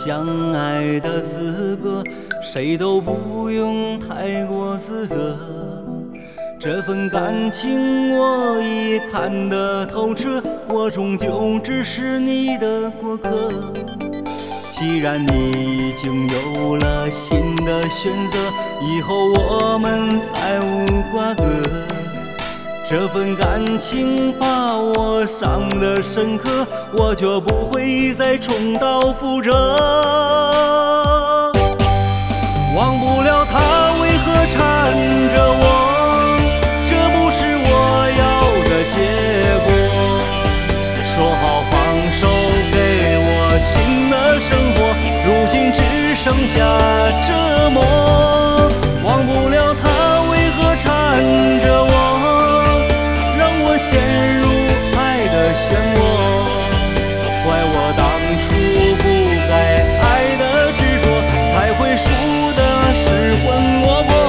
相爱的资格，谁都不用太过自责。这份感情我已看得透彻，我终究只是你的过客。既然你已经有了新的选择，以后我们再无瓜葛。这份感情把我伤得深刻，我就不会再重蹈覆辙。忘不了他为何缠着我，这不是我要的结果。说好放手给我新的生活，如今只剩下折磨。忘不了他为何缠着我，陷入爱的漩涡，怪我当初不该爱的执着，才会输得失魂落魄。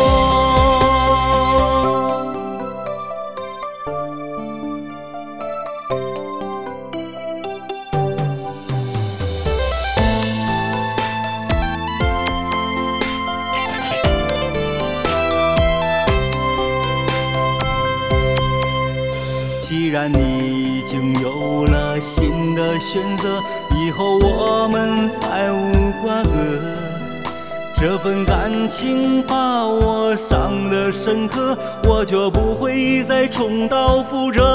既然你已经有了新的选择，以后我们再无瓜葛。这份感情把我伤得深刻，我就不会再重蹈覆辙。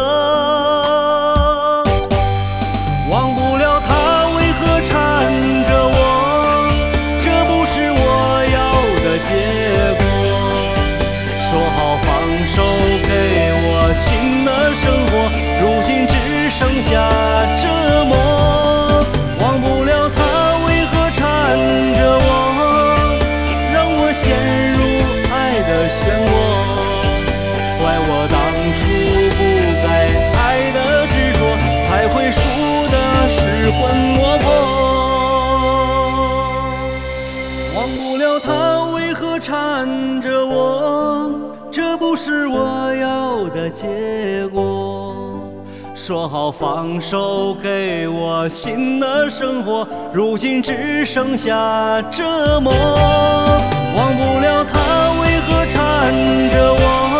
忘不了他为何缠着我，这不是我要的结果。说好放手给我新的生活，如今只剩下折磨。忘不了他为何缠着我，让我陷入爱的漩涡，怪我当初不该爱的执着，才会输得失魂落魄。忘不了他为何缠着我，这不是我要的结果。说好放手给我新的生活，如今只剩下折磨。忘不了他为何缠着我，